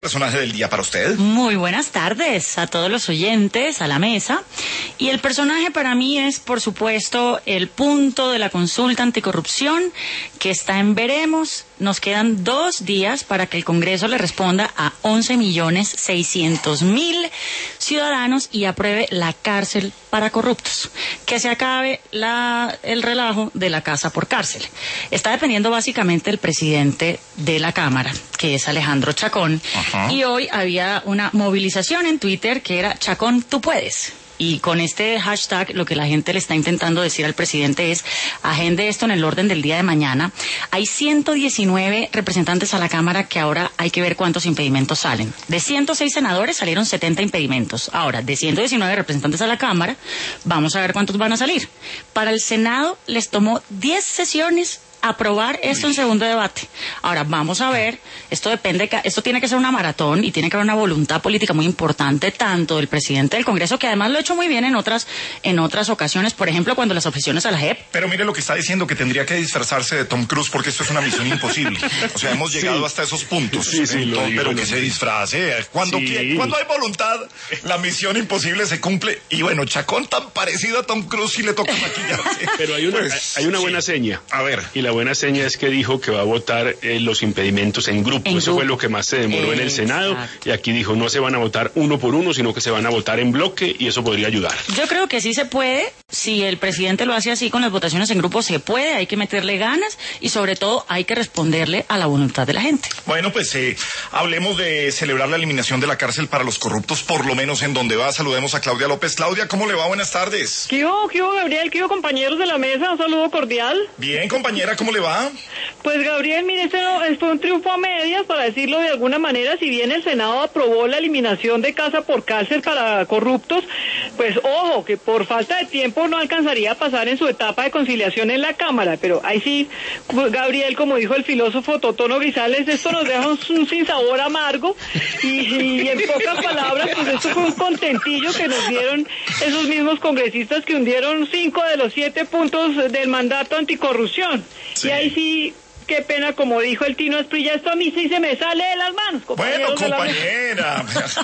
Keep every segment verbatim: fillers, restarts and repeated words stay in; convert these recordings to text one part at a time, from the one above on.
Personaje del día para usted. Muy buenas tardes a todos los oyentes, a la mesa. Y el personaje para mí es, por supuesto, el punto de la consulta anticorrupción que está en veremos. Nos quedan dos días para que el Congreso le responda a once millones seiscientos mil ciudadanos y apruebe la cárcel para corruptos. Que se acabe la, el relajo de la casa por cárcel. Está dependiendo básicamente del presidente de la Cámara, que es Alejandro Chacón. Ajá. Y hoy había una movilización en Twitter que era Chacón, tú puedes. Y con este hashtag lo que la gente le está intentando decir al presidente es: agende esto en el orden del día de mañana. Hay ciento diecinueve representantes a la Cámara que ahora hay que ver cuántos impedimentos salen. De ciento seis senadores salieron setenta impedimentos. Ahora, de ciento diecinueve representantes a la Cámara, vamos a ver cuántos van a salir. Para el Senado les tomó diez sesiones aprobar esto en segundo debate. Ahora, vamos a ver, esto depende, esto tiene que ser una maratón y tiene que haber una voluntad política muy importante, tanto del presidente del Congreso, que además lo ha hecho muy bien en otras, en otras ocasiones, por ejemplo, cuando las objeciones a la J E P. Pero mire lo que está diciendo, que tendría que disfrazarse de Tom Cruise, porque esto es una misión imposible. O sea, hemos llegado sí. hasta esos puntos. Sí, sí, Entonces, digo, pero que se disfrace. Cuando, sí. quiere, cuando hay voluntad, la misión imposible se cumple. Y bueno, Chacón tan parecido a Tom Cruise, sí le toca maquillarse. Pero hay una, pues, hay una buena sí. seña. A ver. Y la buena seña es que dijo que va a votar eh, los impedimentos en grupo. En Eso grupo. fue lo que más se demoró eh, en el Senado. Exacto. Y aquí dijo, no se van a votar uno por uno, sino que se van a votar en bloque, y eso podría ayudar. Yo creo que sí se puede. Si el presidente lo hace así con las votaciones en grupo, se puede. Hay que meterle ganas y sobre todo hay que responderle a la voluntad de la gente. Bueno, pues eh, hablemos de celebrar la eliminación de la cárcel para los corruptos, por lo menos en donde va. Saludemos a Claudia López. Claudia, ¿cómo le va? Buenas tardes. ¿Qué hubo, qué hubo, Gabriel? ¿Qué hubo, compañeros de la mesa? Un saludo cordial. Bien, compañera, ¿cómo le va? Pues, Gabriel, mire, este no, fue un triunfo a medias, para decirlo de alguna manera. Si bien el Senado aprobó la eliminación de casa por cárcel para corruptos, pues ojo, que por falta de tiempo no alcanzaría a pasar en su etapa de conciliación en la Cámara. Pero ahí sí, Gabriel, como dijo el filósofo Totono Grisales, esto nos deja un, un sinsabor amargo. Y, y en pocas palabras, pues esto fue un contentillo que nos dieron esos mismos congresistas que hundieron cinco de los siete puntos del mandato anticorrupción. Sí. Y ahí sí... Qué pena, como dijo el Tino Asprilla, esto a mí sí se me sale de las manos. Bueno, compañera.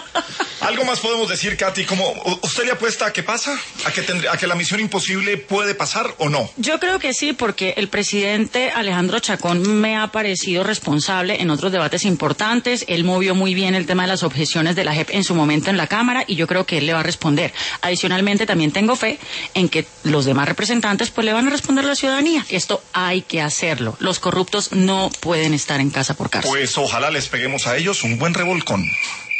Algo más podemos decir, Katy. ¿Cómo, ¿Usted le apuesta a qué pasa? ¿A que, tendré, ¿A que la misión imposible puede pasar o no? Yo creo que sí, porque el presidente Alejandro Chacón me ha parecido responsable en otros debates importantes. Él movió muy bien el tema de las objeciones de la J E P en su momento en la Cámara y yo creo que él le va a responder. Adicionalmente, también tengo fe en que los demás representantes pues le van a responder a la ciudadanía. Esto hay que hacerlo. Los corruptos no pueden estar en casa por cárcel. Pues ojalá les peguemos a ellos un buen revolcón.